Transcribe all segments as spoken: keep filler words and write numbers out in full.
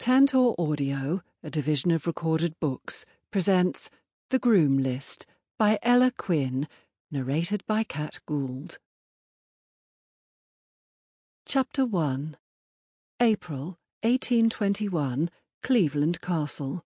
Tantor Audio, a division of Recorded Books, presents The Groom List by Ella Quinn, narrated by Kat Gould. Chapter one. April, eighteen twenty-one, Cleveland Castle.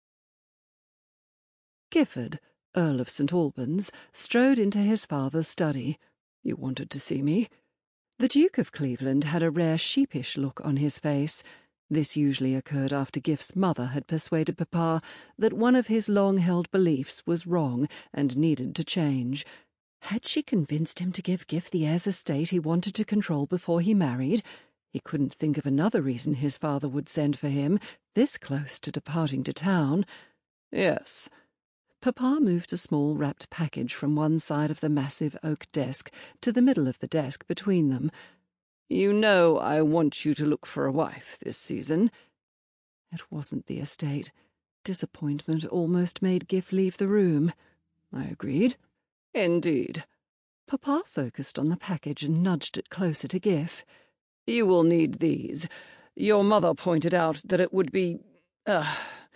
Gifford, Earl of Saint Albans, strode into his father's study. "You wanted to see me?" The Duke of Cleveland had a rare sheepish look on his face. This usually occurred after Giff's mother had persuaded Papa that one of his long-held beliefs was wrong and needed to change. Had she convinced him to give Giff the heir's estate he wanted to control before he married? He couldn't think of another reason his father would send for him, this close to departing to town. "Yes." Papa moved a small wrapped package from one side of the massive oak desk to the middle of the desk between them. "You know I want you to look for a wife this season." It wasn't the estate. Disappointment almost made Giff leave the room. I agreed. "Indeed." Papa focused on the package and nudged it closer to Giff. "You will need these. Your mother pointed out that it would be... Uh,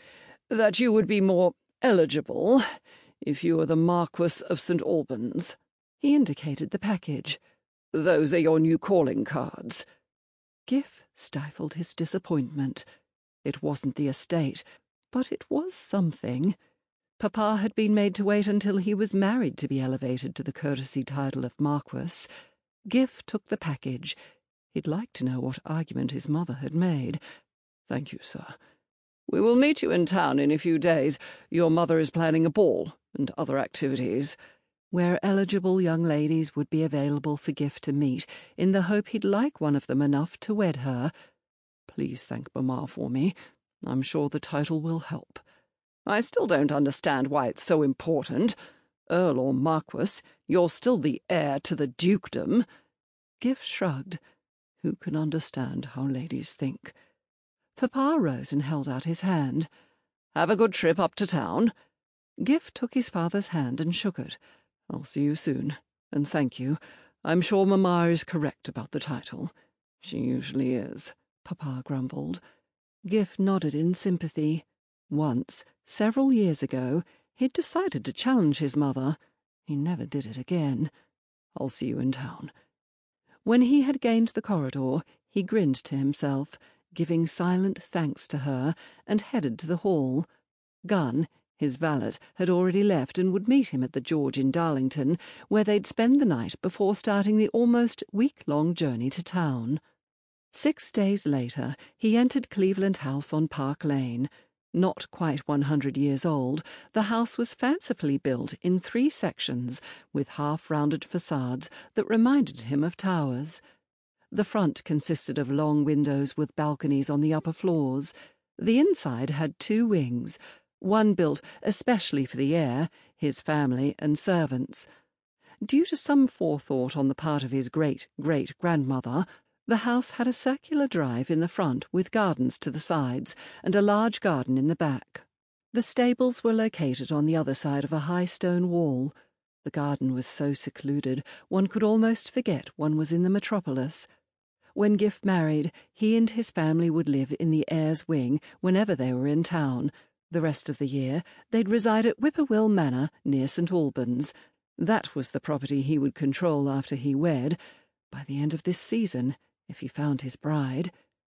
that you would be more eligible if you were the Marquess of Saint Albans." He indicated the package. "Those are your new calling cards." Giff stifled his disappointment. It wasn't the estate, but it was something. Papa had been made to wait until he was married to be elevated to the courtesy title of Marquess. Giff took the package. He'd like to know what argument his mother had made. "Thank you, sir. We will meet you in town in a few days. Your mother is planning a ball and other activities," where eligible young ladies would be available for Giff to meet, in the hope he'd like one of them enough to wed her. "Please thank Mamma for me. I'm sure the title will help." "I still don't understand why it's so important. Earl or Marquess, you're still the heir to the dukedom." Giff shrugged. Who can understand how ladies think? Papa rose and held out his hand. "Have a good trip up to town." Giff took his father's hand and shook it. "I'll see you soon, and thank you. I'm sure Mamma is correct about the title." "She usually is," Papa grumbled. Giff nodded in sympathy. Once, several years ago, he'd decided to challenge his mother. He never did it again. "I'll see you in town." When he had gained the corridor, he grinned to himself, giving silent thanks to her, and headed to the hall. Gunn, his valet, had already left and would meet him at the George in Darlington, where they'd spend the night before starting the almost week-long journey to town. Six days later, he entered Cleveland House on Park Lane. Not quite one hundred years old, the house was fancifully built in three sections, with half-rounded facades that reminded him of towers. The front consisted of long windows with balconies on the upper floors. The inside had two wings, one built especially for the heir, his family and servants. Due to some forethought on the part of his great-great-grandmother, the house had a circular drive in the front with gardens to the sides and a large garden in the back. The stables were located on the other side of a high stone wall. The garden was so secluded one could almost forget one was in the metropolis. When Giff married, he and his family would live in the heir's wing whenever they were in town. The rest of the year, they'd reside at Whippoorwill Manor near Saint Albans. That was the property he would control after he wed, by the end of this season, if he found his bride.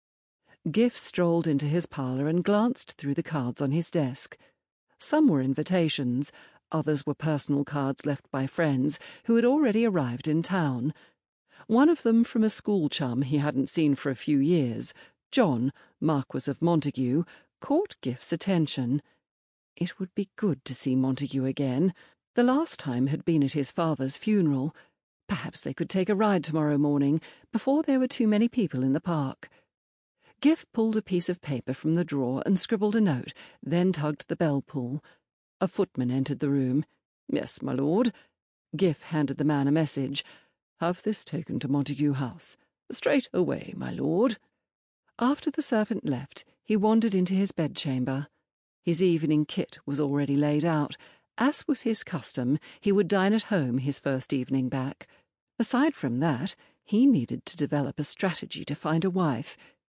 Giff strolled into his parlour and glanced through the cards on his desk. Some were invitations, others were personal cards left by friends who had already arrived in town. One of them from a school chum he hadn't seen for a few years, John, Marquess of Montague, caught Giff's attention. It would be good to see Montague again. The last time had been at his father's funeral. Perhaps they could take a ride tomorrow morning, before there were too many people in the park. Giff pulled a piece of paper from the drawer and scribbled a note, then tugged the bell pull. A footman entered the room. "Yes, my lord." Giff handed the man a message. "Have this taken to Montague House. Straight away, my lord." After the servant left, he wandered into his bedchamber. His evening kit was already laid out. As was his custom, he would dine at home his first evening back. Aside from that, he needed to develop a strategy to find a wife.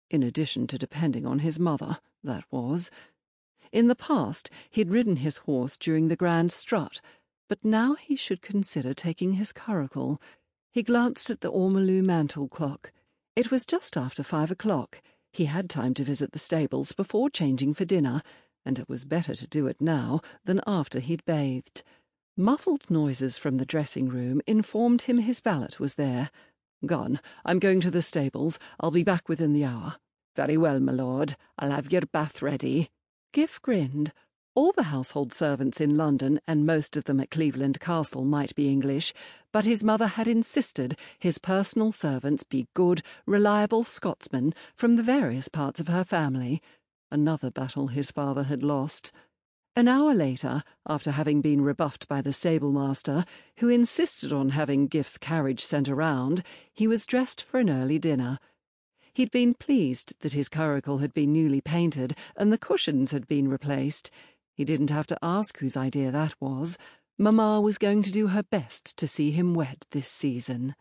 in addition to depending on his mother, that was. In the past, he'd ridden his horse during the grand strut, but now he should consider taking his curricle. He glanced at the ormolu mantel clock. It was just after five o'clock. He had time to visit the stables before changing for dinner, and it was better to do it now than after he'd bathed. Muffled noises from the dressing-room informed him his valet was there. "Gone. I'm going to the stables. I'll be back within the hour." "Very well, my lord. I'll have your bath ready." Giff grinned. All the household servants in London and most of them at Cleveland Castle might be English, but his mother had insisted his personal servants be good, reliable Scotsmen from the various parts of her family. Another battle his father had lost. An hour later, after having been rebuffed by the stable-master, who insisted on having Giff's carriage sent around, he was dressed for an early dinner. He'd been pleased that his curricle had been newly painted and the cushions had been replaced. He didn't have to ask whose idea that was. Mamma was going to do her best to see him wed this season.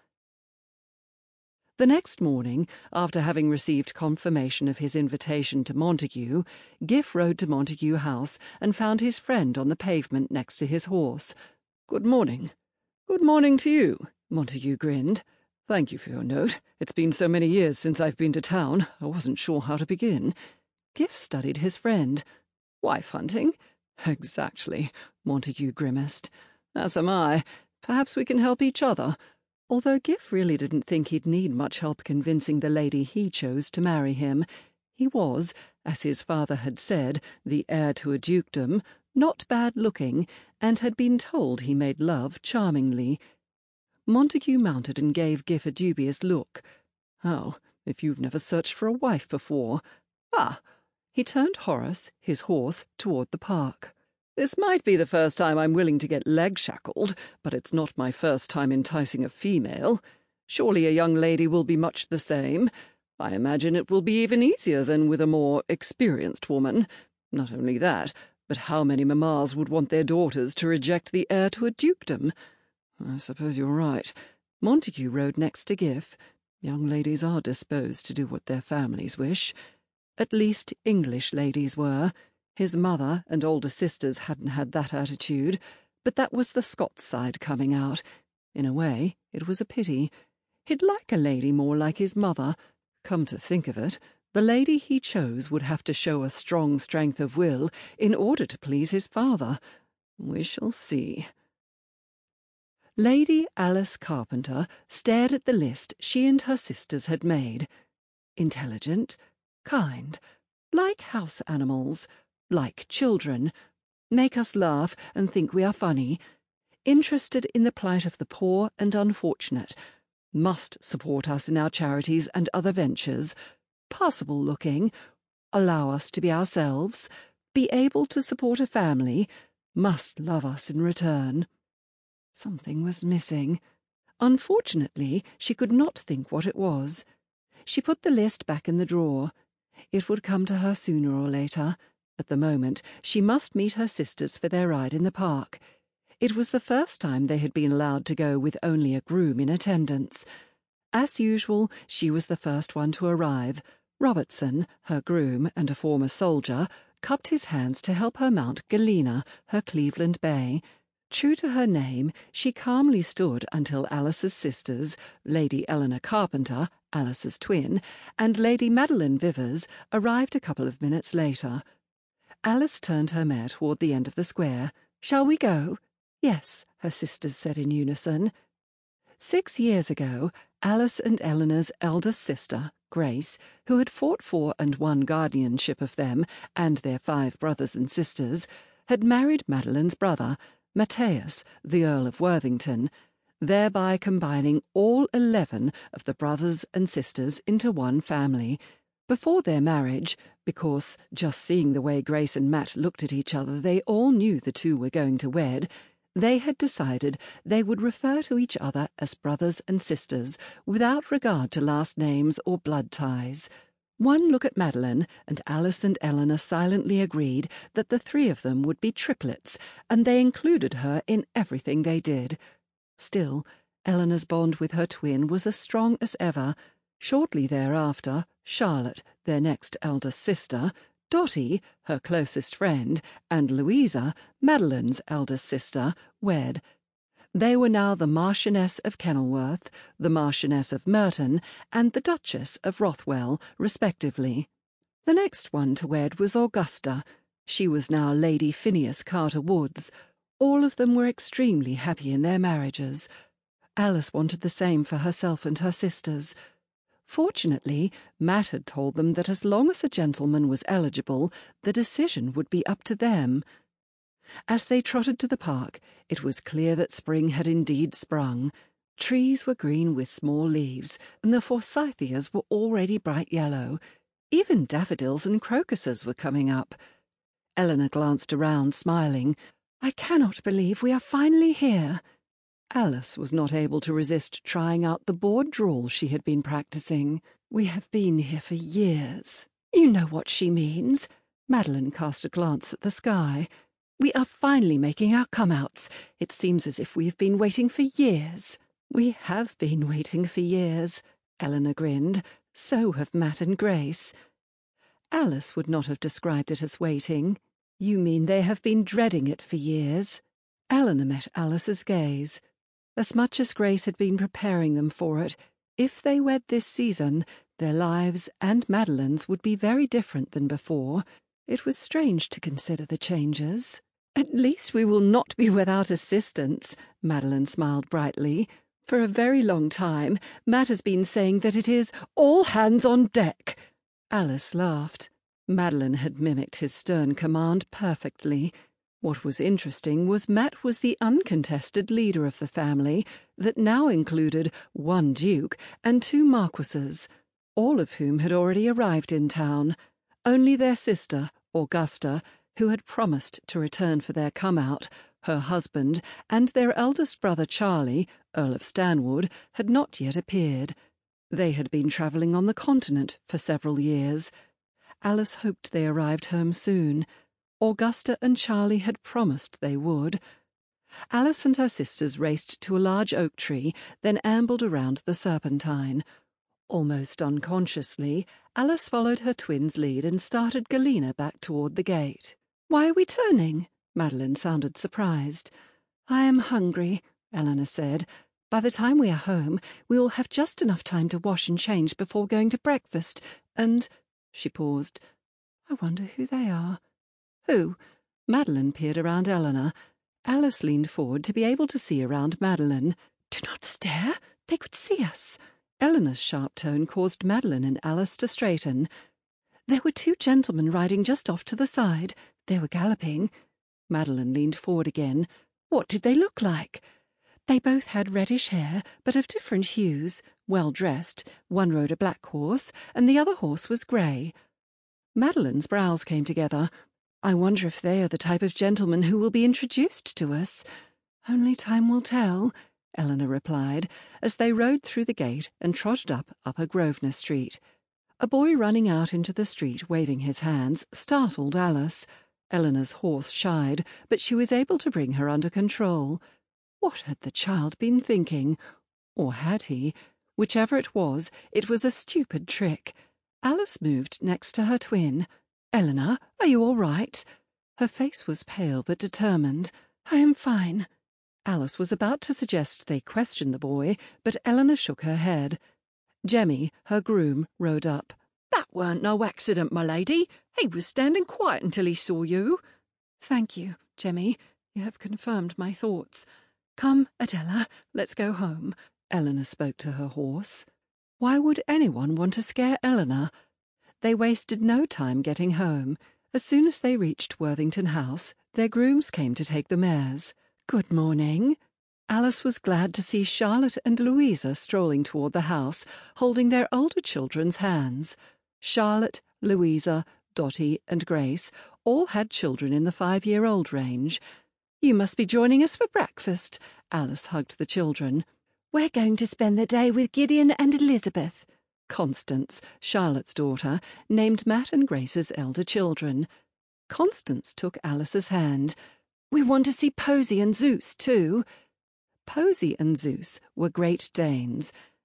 The next morning, after having received confirmation of his invitation to Montague, Giff rode to Montague House and found his friend on the pavement next to his horse. "Good morning." "Good morning to you," Montague grinned. "Thank you for your note. It's been so many years since I've been to town, I wasn't sure how to begin." Giff studied his friend. "Wife hunting?" "Exactly," Montague grimaced. "As am I. Perhaps we can help each other." Although Giff really didn't think he'd need much help convincing the lady he chose to marry him. He was, as his father had said, the heir to a dukedom, not bad-looking, and had been told he made love charmingly. Montague mounted and gave Giff a dubious look. "Oh, if you've never searched for a wife before." "Ah!" He turned Horace, his horse, toward the park. "This might be the first time I'm willing to get leg-shackled, but it's not my first time enticing a female. Surely a young lady will be much the same. I imagine it will be even easier than with a more experienced woman. Not only that, but how many mammas would want their daughters to reject the heir to a dukedom? I suppose you're right." Montague rode next to Giff. Young ladies are disposed to do what their families wish. At least English ladies were. His mother and older sisters hadn't had that attitude, but that was the Scots side coming out. In a way, it was a pity. He'd like a lady more like his mother. Come to think of it, the lady he chose would have to show a strong strength of will in order to please his father. We shall see. Lady Alice Carpenter stared at the list she and her sisters had made. Intelligent, kind, like house animals, like children, make us laugh and think we are funny, interested in the plight of the poor and unfortunate, must support us in our charities and other ventures, passable-looking, allow us to be ourselves, be able to support a family, must love us in return. Something was missing. Unfortunately, she could not think what it was. She put the list back in the drawer. It would come to her sooner or later. At the moment, she must meet her sisters for their ride in the park. It was the first time they had been allowed to go with only a groom in attendance. As usual, she was the first one to arrive. Robertson, her groom and a former soldier, cupped his hands to help her mount Galena, her Cleveland bay. True to her name, she calmly stood until Alice's sisters, Lady Eleanor Carpenter, Alice's twin, and Lady Madeline Vivers arrived a couple of minutes later. Alice turned her mare toward the end of the square. "Shall we go?" "Yes," her sisters said in unison. Six years ago, Alice and Eleanor's eldest sister, Grace, who had fought for and won guardianship of them and their five brothers and sisters, had married Madeline's brother, Matthias, the Earl of Worthington, thereby combining all eleven of the brothers and sisters into one family. Before their marriage, because just seeing the way Grace and Matt looked at each other they all knew the two were going to wed, they had decided they would refer to each other as brothers and sisters without regard to last names or blood ties. One look at Madeline, and Alice and Eleanor silently agreed that the three of them would be triplets, and they included her in everything they did. Still, Eleanor's bond with her twin was as strong as ever. Shortly thereafter, Charlotte, their next eldest sister, Dotty, her closest friend, and Louisa, Madeline's eldest sister, wed. They were now the Marchioness of Kenilworth, the Marchioness of Merton, and the Duchess of Rothwell, respectively. The next one to wed was Augusta. She was now Lady Phineas Carter-Woods. All of them were extremely happy in their marriages. Alice wanted the same for herself and her sisters. Fortunately, Matt had told them that as long as a gentleman was eligible, the decision would be up to them. As they trotted to the park, it was clear that spring had indeed sprung. Trees were green with small leaves, and the forsythias were already bright yellow. Even daffodils and crocuses were coming up. Eleanor glanced around, smiling. "I cannot believe we are finally here." Alice was not able to resist trying out the bored drawl she had been practicing. "We have been here for years." "You know what she means." Madeline cast a glance at the sky. "We are finally making our come-outs. It seems as if we have been waiting for years." "We have been waiting for years," Eleanor grinned. "So have Matt and Grace." Alice would not have described it as waiting. "You mean they have been dreading it for years?" Eleanor met Alice's gaze. As much as Grace had been preparing them for it, if they wed this season, their lives and Madeline's would be very different than before. It was strange to consider the changes. "At least we will not be without assistance," Madeline smiled brightly. "For a very long time, Matt has been saying that it is all hands on deck." Alice laughed. Madeline had mimicked his stern command perfectly. What was interesting was Matt was the uncontested leader of the family, that now included one duke and two marquises, all of whom had already arrived in town. Only their sister, Augusta, who had promised to return for their come-out, her husband, and their eldest brother Charlie, Earl of Stanwood, had not yet appeared. They had been travelling on the continent for several years. Alice hoped they arrived home soon. Augusta and Charlie had promised they would. Alice and her sisters raced to a large oak tree, then ambled around the Serpentine. Almost unconsciously, Alice followed her twin's lead and started Galena back toward the gate. "Why are we turning?" Madeline sounded surprised. "I am hungry," Eleanor said. "By the time we are home, we will have just enough time to wash and change before going to breakfast, and—" She paused. "I wonder who they are." "Who?" Madeline peered around Eleanor. Alice leaned forward to be able to see around Madeline. "Do not stare. They could see us." Eleanor's sharp tone caused Madeline and Alice to straighten. "There were two gentlemen riding just off to the side. They were galloping." Madeline leaned forward again. "What did they look like?" "They both had reddish hair, but of different hues, well dressed. One rode a black horse, and the other horse was grey." Madeline's brows came together. "I wonder if they are the type of gentlemen who will be introduced to us." "Only time will tell," Eleanor replied, as they rode through the gate and trotted up Upper Grosvenor Street. A boy running out into the street waving his hands startled Alice. Eleanor's horse shied, but she was able to bring her under control. What had the child been thinking? Or had he? Whichever it was, it was a stupid trick. Alice moved next to her twin. "Eleanor, are you all right?" Her face was pale but determined. "I am fine." Alice was about to suggest they question the boy, but Eleanor shook her head. Jemmy, her groom, rode up. "That weren't no accident, my lady. He was standing quiet until he saw you." "Thank you, Jemmy. You have confirmed my thoughts. Come, Adela, let's go home." Eleanor spoke to her horse. Why would anyone want to scare Eleanor? They wasted no time getting home. As soon as they reached Worthington House, their grooms came to take the mares. "Good morning." Alice was glad to see Charlotte and Louisa strolling toward the house, holding their older children's hands. Charlotte, Louisa, Dotty, and Grace all had children in the five-year-old range. "You must be joining us for breakfast." Alice hugged the children. "We're going to spend the day with Gideon and Elizabeth." Constance, Charlotte's daughter, named Matt and Grace's elder children. Constance took Alice's hand. "We want to see Posy and Zeus, too." Posy and Zeus were Great Danes.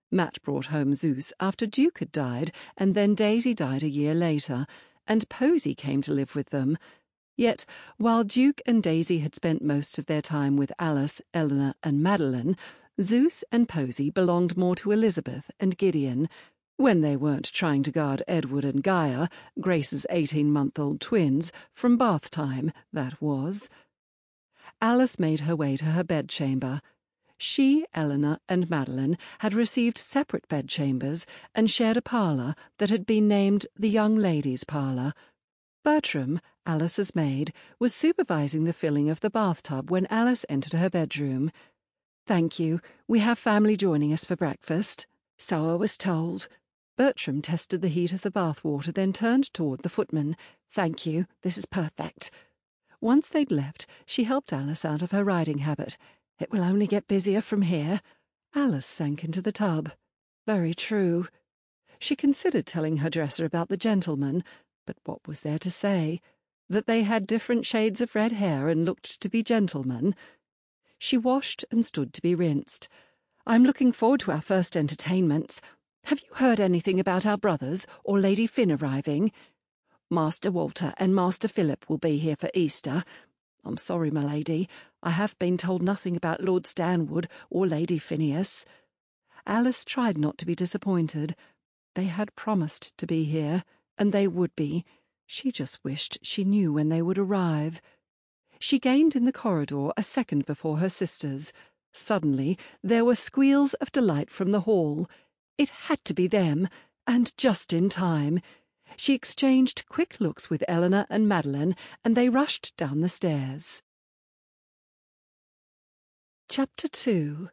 Matt brought home Zeus after Duke had died, and then Daisy died a year later, and Posy came to live with them. Yet, while Duke and Daisy had spent most of their time with Alice, Eleanor, and Madeline, Zeus and Posy belonged more to Elizabeth and Gideon, when they weren't trying to guard Edward and Gaia, Grace's eighteen-month-old twins, from bath time, that was. Alice made her way to her bedchamber. She, Eleanor, and Madeline had received separate bedchambers and shared a parlour that had been named the Young Ladies' Parlour. Bertram, Alice's maid, was supervising the filling of the bathtub when Alice entered her bedroom. "Thank you. We have family joining us for breakfast." "So I was told." Bertram tested the heat of the bath water, then turned toward the footman. "Thank you. This is perfect." Once they'd left, she helped Alice out of her riding habit. "It will only get busier from here." Alice sank into the tub. Very true. She considered telling her dresser about the gentleman, but what was there to say? That they had different shades of red hair and looked to be gentlemen? She washed and stood to be rinsed. "I'm looking forward to our first entertainments. Have you heard anything about our brothers or Lady Finn arriving?" "Master Walter and Master Philip will be here for Easter. I'm sorry, my lady, I have been told nothing about Lord Stanwood or Lady Phineas." Alice tried not to be disappointed. They had promised to be here, and they would be. She just wished she knew when they would arrive. She gained in the corridor a second before her sisters. Suddenly there were squeals of delight from the hall. It had to be them, and just in time. She exchanged quick looks with Eleanor and Madeline, and they rushed down the stairs. Chapter two.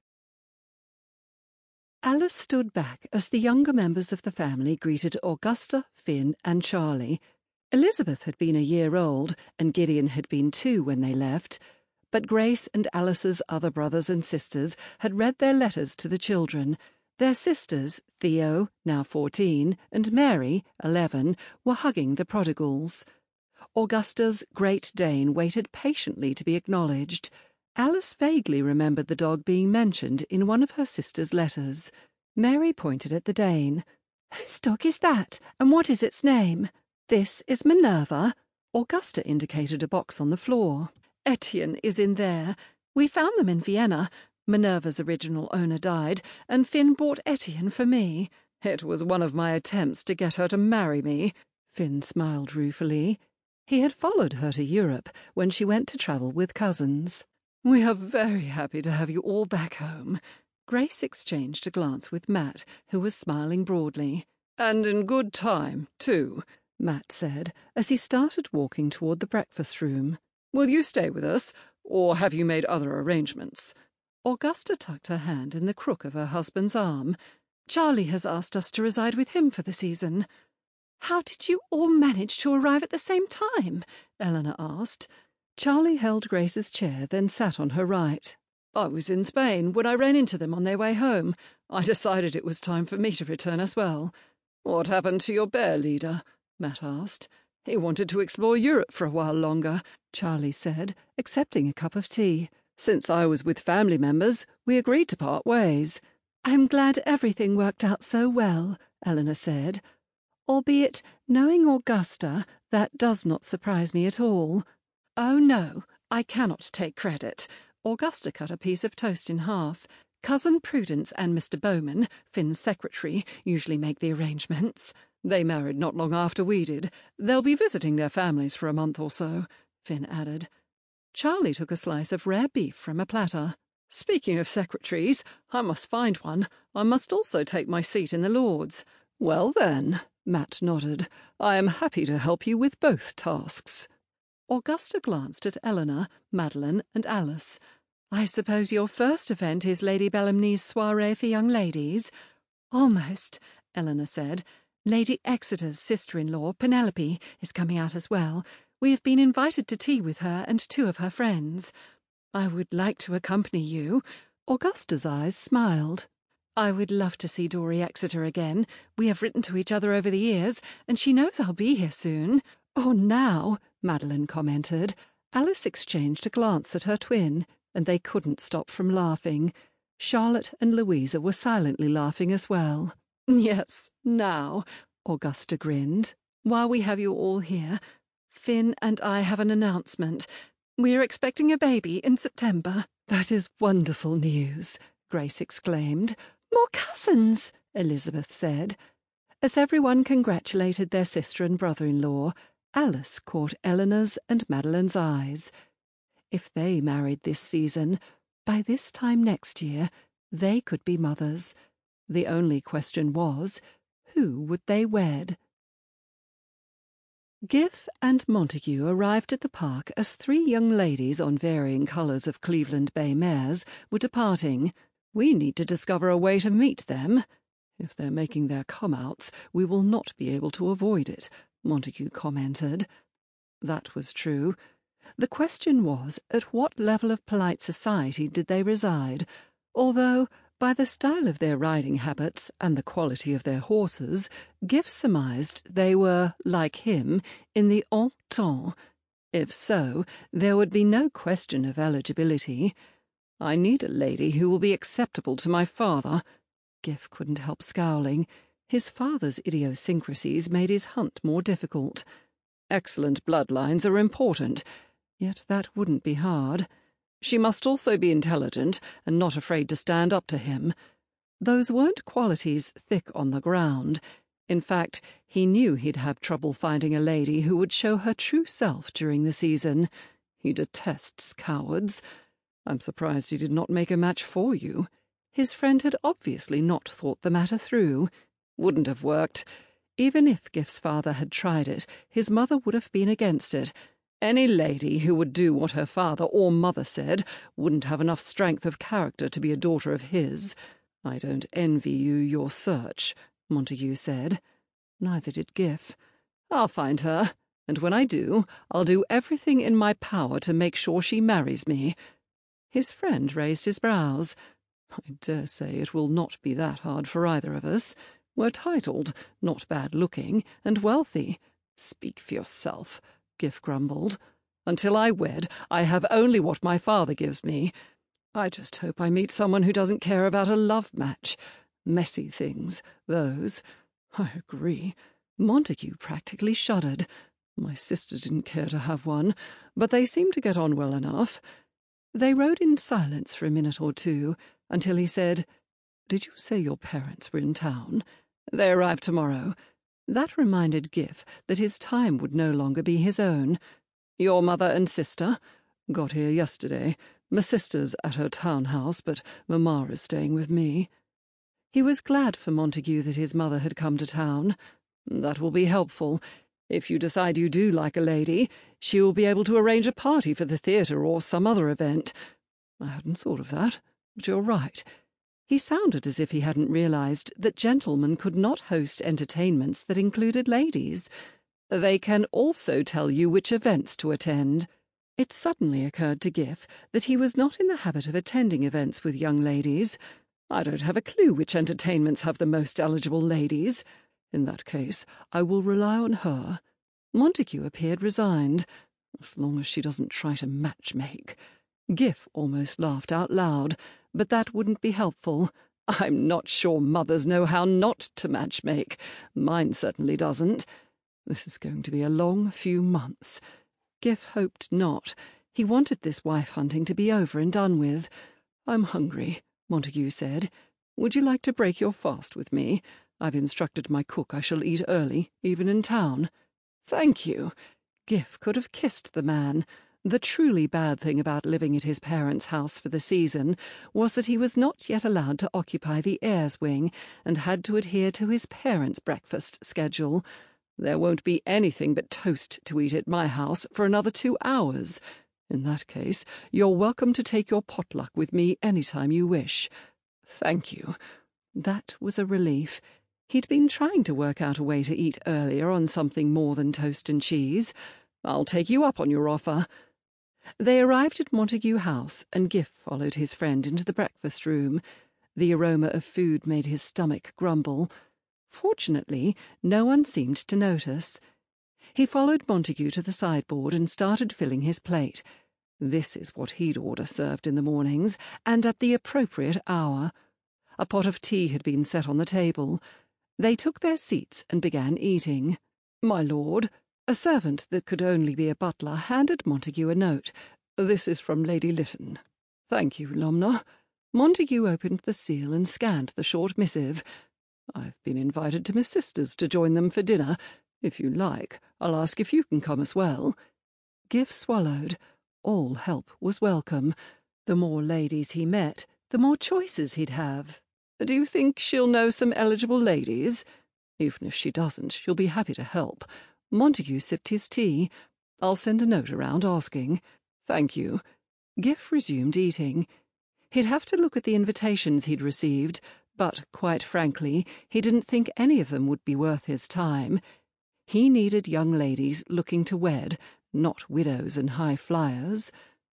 Alice stood back as the younger members of the family greeted Augusta, Finn, and Charlie. Elizabeth had been a year old, and Gideon had been two when they left, but Grace and Alice's other brothers and sisters had read their letters to the children. Their sisters, Theo, now fourteen, and Mary, eleven, were hugging the prodigals. Augusta's Great Dane waited patiently to be acknowledged. Alice vaguely remembered the dog being mentioned in one of her sister's letters. Mary pointed at the Dane. "Whose dog is that, and what is its name?" "This is Minerva." Augusta indicated a box on the floor. "Etienne is in there. We found them in Vienna. Minerva's original owner died, and Finn bought Etienne for me. It was one of my attempts to get her to marry me." Finn smiled ruefully. He had followed her to Europe when she went to travel with cousins. "We are very happy to have you all back home." Grace exchanged a glance with Matt, who was smiling broadly. "And in good time, too," Matt said, as he started walking toward the breakfast room. "Will you stay with us, or have you made other arrangements?" Augusta tucked her hand in the crook of her husband's arm. "Charlie has asked us to reside with him for the season." "How did you all manage to arrive at the same time?" Eleanor asked. Charlie held Grace's chair, then sat on her right. "I was in Spain when I ran into them on their way home. I decided it was time for me to return as well." "What happened to your bear leader?" Matt asked. "He wanted to explore Europe for a while longer," Charlie said, accepting a cup of tea. "Since I was with family members, we agreed to part ways." "I'm glad everything worked out so well," Eleanor said. "Albeit, knowing Augusta, that does not surprise me at all." "Oh, no, I cannot take credit." Augusta cut a piece of toast in half. "Cousin Prudence and Mister Bowman, Finn's secretary, usually make the arrangements. They married not long after we did. They'll be visiting their families for a month or so," Finn added. Charlie took a slice of rare beef from a platter. "Speaking of secretaries, I must find one. I must also take my seat in the Lords." "Well then," Matt nodded, "I am happy to help you with both tasks." Augusta glanced at Eleanor, Madeline, and Alice. "I suppose your first event is Lady Bellamy's soirée for young ladies?" "Almost," Eleanor said. "Lady Exeter's sister-in-law, Penelope, is coming out as well. We have been invited to tea with her and two of her friends." "I would like to accompany you." Augusta's eyes smiled. "I would love to see Dory Exeter again. We have written to each other over the years, and she knows I'll be here soon." "Oh, now," Madeline commented. Alice exchanged a glance at her twin, and they couldn't stop from laughing. Charlotte and Louisa were silently laughing as well. "Yes, now," Augusta grinned, "while we have you all here, Finn and I have an announcement. We are expecting a baby in September." "That is wonderful news," Grace exclaimed. "More cousins," Elizabeth said. As everyone congratulated their sister and brother-in-law, Alice caught Eleanor's and Madeline's eyes. If they married this season, by this time next year, they could be mothers. The only question was, who would they wed? Giff and Montague arrived at the park as three young ladies on varying colours of Cleveland Bay mares were departing. "We need to discover a way to meet them. If they're making their come-outs, we will not be able to avoid it," Montague commented. That was true. The question was, at what level of polite society did they reside, although, by the style of their riding habits and the quality of their horses, Giff surmised they were, like him, in the haut ton. If so, there would be no question of eligibility. "I need a lady who will be acceptable to my father." Giff couldn't help scowling. His father's idiosyncrasies made his hunt more difficult. Excellent bloodlines are important, yet that wouldn't be hard. She must also be intelligent and not afraid to stand up to him. Those weren't qualities thick on the ground. In fact, he knew he'd have trouble finding a lady who would show her true self during the season. He detests cowards. "I'm surprised he did not make a match for you." His friend had obviously not thought the matter through. Wouldn't have worked. Even if Giff's father had tried it, his mother would have been against it. Any lady who would do what her father or mother said wouldn't have enough strength of character to be a daughter of his. "I don't envy you your search," Montague said. Neither did Giff. "I'll find her, and when I do, I'll do everything in my power to make sure she marries me." His friend raised his brows. "I dare say it will not be that hard for either of us. We're titled, not bad-looking, and wealthy." "Speak for yourself," Giff grumbled. "Until I wed, I have only what my father gives me. I just hope I meet someone who doesn't care about a love match. Messy things, those." "I agree." Montague practically shuddered. "My sister didn't care to have one, but they seem to get on well enough." They rode in silence for a minute or two, until he said, "Did you say your parents were in town?" "They arrive tomorrow." That reminded Giff that his time would no longer be his own. "Your mother and sister?" "Got here yesterday. My sister's at her townhouse, but Mamma is staying with me." He was glad for Montague that his mother had come to town. "That will be helpful. If you decide you do like a lady, she will be able to arrange a party for the theatre or some other event." "I hadn't thought of that, but you're right." He sounded as if he hadn't realized that gentlemen could not host entertainments that included ladies. "They can also tell you which events to attend." It suddenly occurred to Giff that he was not in the habit of attending events with young ladies. "I don't have a clue which entertainments have the most eligible ladies." "In that case, I will rely on her." Montague appeared resigned. "As long as she doesn't try to match-make." Giff almost laughed out loud, but that wouldn't be helpful. "I'm not sure mothers know how not to match-make. Mine certainly doesn't." This is going to be a long few months. Giff hoped not. He wanted this wife-hunting to be over and done with. "I'm hungry," Montague said. "Would you like to break your fast with me? I've instructed my cook I shall eat early, even in town." "Thank you." Giff could have kissed the man. The truly bad thing about living at his parents' house for the season was that he was not yet allowed to occupy the heirs' wing and had to adhere to his parents' breakfast schedule. "There won't be anything but toast to eat at my house for another two hours. In that case, you're welcome to take your potluck with me any time you wish." "Thank you." That was a relief. He'd been trying to work out a way to eat earlier on something more than toast and cheese. "I'll take you up on your offer." They arrived at Montague House, and Giff followed his friend into the breakfast room. The aroma of food made his stomach grumble. Fortunately, no one seemed to notice. He followed Montague to the sideboard and started filling his plate. This is what he'd order served in the mornings, and at the appropriate hour. A pot of tea had been set on the table. They took their seats and began eating. My lord, a servant that could only be a butler, handed Montague a note. "This is from Lady Lytton." "Thank you, Lomna." Montague opened the seal and scanned the short missive. "I've been invited to Miss Sister's to join them for dinner. If you like, I'll ask if you can come as well." Giff swallowed. All help was welcome. The more ladies he met, the more choices he'd have. "Do you think she'll know some eligible ladies?" "Even if she doesn't, she'll be happy to help." Montague sipped his tea. "I'll send a note around asking." "Thank you." Giff resumed eating. He'd have to look at the invitations he'd received, but, quite frankly, he didn't think any of them would be worth his time. He needed young ladies looking to wed, not widows and high flyers.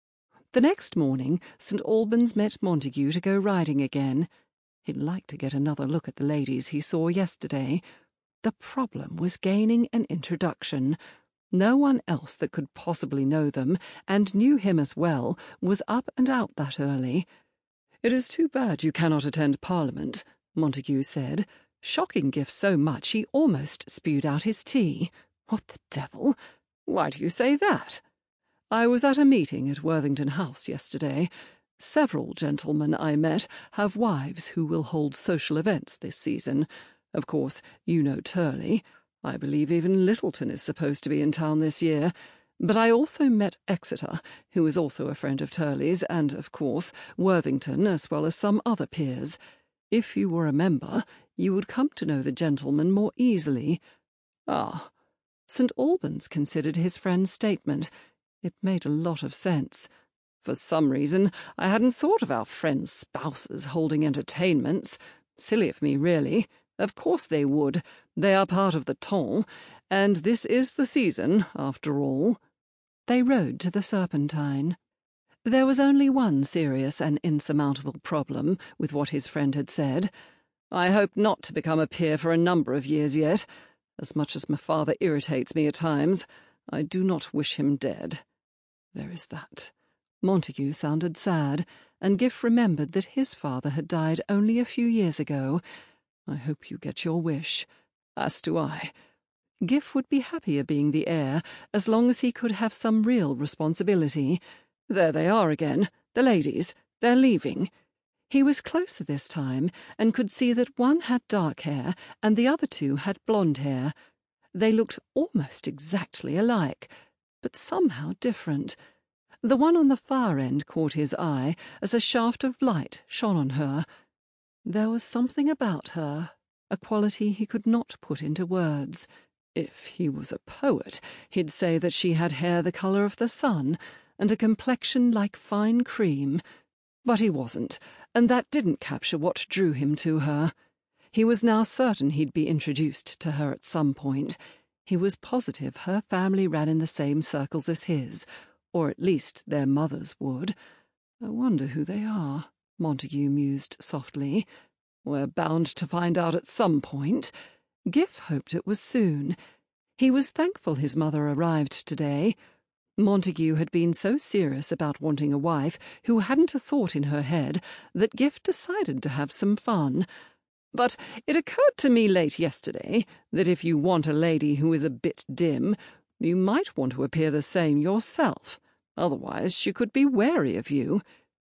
The next morning, St Albans met Montague to go riding again. He'd like to get another look at the ladies he saw yesterday. The problem was gaining an introduction. No one else that could possibly know them, and knew him as well, was up and out that early. "It is too bad you cannot attend Parliament," Montague said, shocking Giff so much he almost spewed out his tea. "What the devil? Why do you say that?" "I was at a meeting at Worthington House yesterday. Several gentlemen I met have wives who will hold social events this season. Of course, you know Turley. I believe even Littleton is supposed to be in town this year. But I also met Exeter, who is also a friend of Turley's, and, of course, Worthington, as well as some other peers. If you were a member, you would come to know the gentlemen more easily." "Ah." St Albans considered his friend's statement. It made a lot of sense. "For some reason, I hadn't thought of our friends' spouses holding entertainments. Silly of me, really. Of course they would. They are part of the ton, and this is the season, after all." They rode to the Serpentine. There was only one serious and insurmountable problem with what his friend had said. "I hope not to become a peer for a number of years yet. As much as my father irritates me at times, I do not wish him dead. There is that." Montague sounded sad, and Giff remembered that his father had died only a few years ago. "I hope you get your wish. As do I." Giff would be happier being the heir, as long as he could have some real responsibility. There they are again, the ladies. They're leaving. He was closer this time, and could see that one had dark hair, and the other two had blonde hair. They looked almost exactly alike, but somehow different. The one on the far end caught his eye as a shaft of light shone on her. There was something about her, a quality he could not put into words. If he was a poet, he'd say that she had hair the colour of the sun, and a complexion like fine cream. But he wasn't, and that didn't capture what drew him to her. He was now certain he'd be introduced to her at some point. He was positive her family ran in the same circles as his, or at least their mothers would. "I wonder who they are," Montague mused softly. "We're bound to find out at some point." Giff hoped it was soon. He was thankful his mother arrived today. Montague had been so serious about wanting a wife who hadn't a thought in her head that Giff decided to have some fun. "But it occurred to me late yesterday that if you want a lady who is a bit dim, you might want to appear the same yourself. Otherwise she could be wary of you."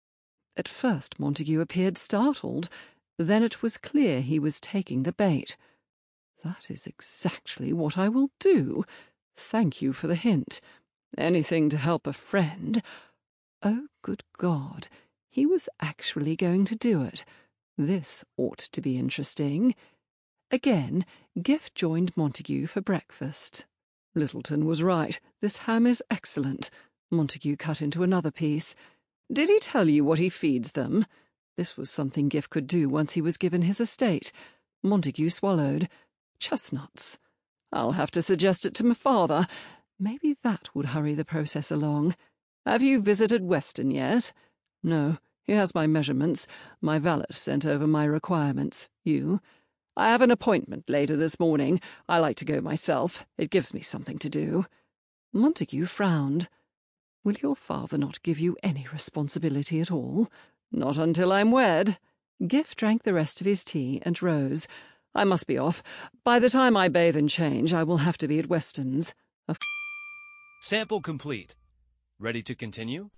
At first Montague appeared startled. Then it was clear he was taking the bait. "That is exactly what I will do. Thank you for the hint. Anything to help a friend." Oh, good God, he was actually going to do it. This ought to be interesting. Again, Giff joined Montague for breakfast. "Littleton was right. This ham is excellent." Montague cut into another piece. "Did he tell you what he feeds them?" This was something Giff could do once he was given his estate. Montague swallowed. "Chestnuts. I'll have to suggest it to my father. Maybe that would hurry the process along. Have you visited Weston yet?" "No. He has my measurements. My valet sent over my requirements. You?" "I have an appointment later this morning. I like to go myself. It gives me something to do." Montague frowned. Will your father not give you any responsibility at all? Not until I'm wed. Giff drank the rest of his tea and rose. I must be off. By the time I bathe and change, I will have to be at Weston's. Sample complete. Ready to continue?